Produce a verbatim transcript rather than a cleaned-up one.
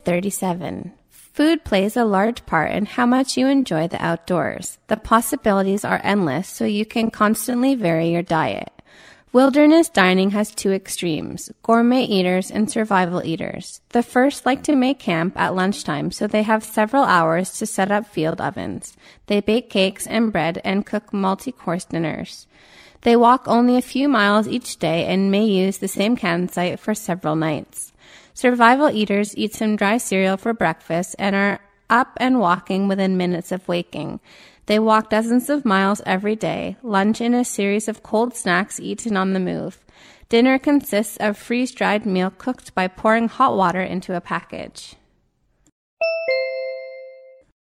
thirty-seven. Food plays a large part in how much you enjoy the outdoors. The possibilities are endless, so you can constantly vary your diet. Wilderness dining has two extremes, gourmet eaters and survival eaters. The first like to make camp at lunchtime, so they have several hours to set up field ovens. They bake cakes and bread and cook multi-course dinners. They walk only a few miles each day and may use the same campsite for several nights. Survival eaters eat some dry cereal for breakfast and are up and walking within minutes of waking. They walk dozens of miles every day, lunch in a series of cold snacks eaten on the move. Dinner consists of freeze-dried meal cooked by pouring hot water into a package.